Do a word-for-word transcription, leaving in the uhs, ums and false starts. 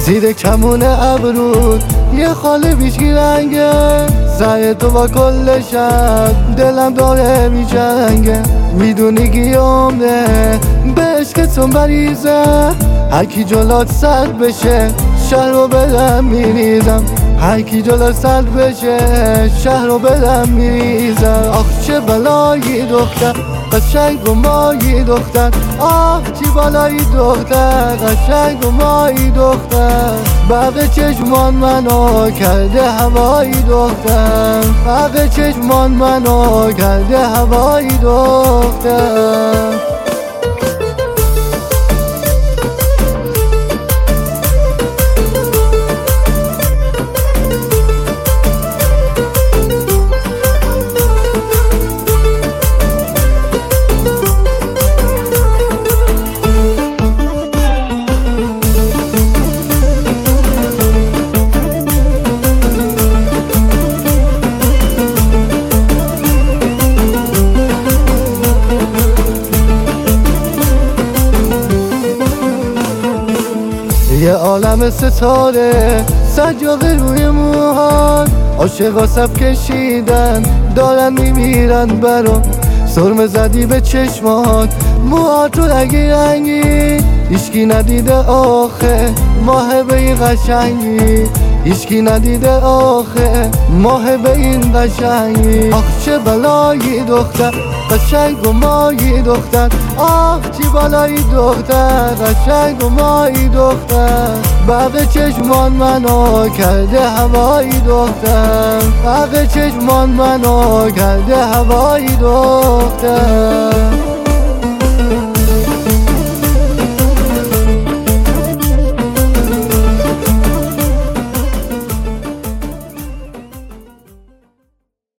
زیر کمون ابرود یه خاله بیشی رنگه، سعی تو با کل شب دلم داره می جنگه. میدونی گیامه به عشقتون بریزه، هرکی جلات سرد بشه شهر رو بدم میریزم. هرکی جلات سرد بشه شهر رو بدم میریزم. آخ چه بلایی دختر قشنگ و مایی دختر، آه چی بالایی دختر قشنگ و مایی دختر. برق چشمان منو کرده هوایی دختر، برق چشمان منو کرده هوایی دختر. یه عالم ستاره سجاده روی موهان، عاشقا سب کشیدن دارن میمیرن برام. سرمه زدی به چشمات موهاتو رنگی رنگی، هیچکی ندیده آخه ماه به این قشنگی، هیچکی ندیده آخه ماه به این قشنگی. آخ چه بلایی دختر قشنگ و مایی دختر، آخ چی بالایی دختر قشنگ و مایی دختر. برق چشمان منو کرده هوایی دختر، برق چشمان منو کرده هوایی دختر.